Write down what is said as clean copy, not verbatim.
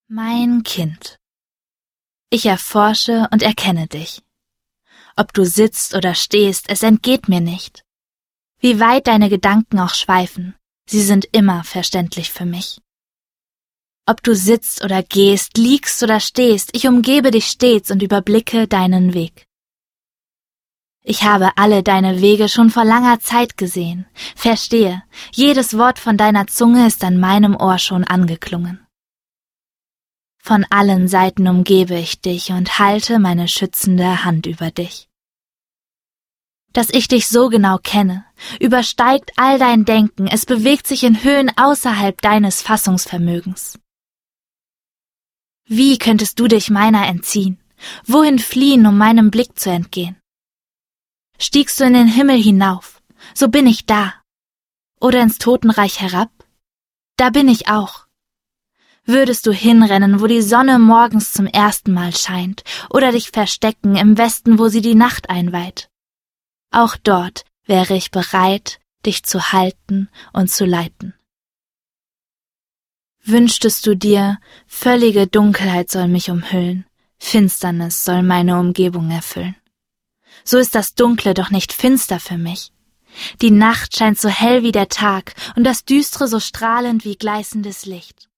Mein Kind. Ich erforsche und erkenne dich. Ob du sitzt oder stehst, es entgeht mir nicht. Wie weit deine Gedanken auch schweifen, sie sind immer verständlich für mich. Ob du sitzt oder gehst, liegst oder stehst, ich umgebe dich stets und überblicke deinen Weg. Ich habe alle deine Wege schon vor langer Zeit gesehen, verstehe, jedes Wort von deiner Zunge ist an meinem Ohr schon angeklungen. Von allen Seiten umgebe ich dich und halte meine schützende Hand über dich. Dass ich dich so genau kenne, übersteigt all dein Denken, es bewegt sich in Höhen außerhalb deines Fassungsvermögens. Wie könntest du dich meiner entziehen? Wohin fliehen, um meinem Blick zu entgehen? Stiegst du in den Himmel hinauf, so bin ich da. Oder ins Totenreich herab? Da bin ich auch. Würdest du hinrennen, wo die Sonne morgens zum ersten Mal scheint, oder dich verstecken im Westen, wo sie die Nacht einweiht? Auch dort wäre ich bereit, dich zu halten und zu leiten. Wünschtest du dir, völlige Dunkelheit soll mich umhüllen, Finsternis soll meine Umgebung erfüllen. So ist das Dunkle doch nicht finster für mich. Die Nacht scheint so hell wie der Tag und das Düstre so strahlend wie gleißendes Licht.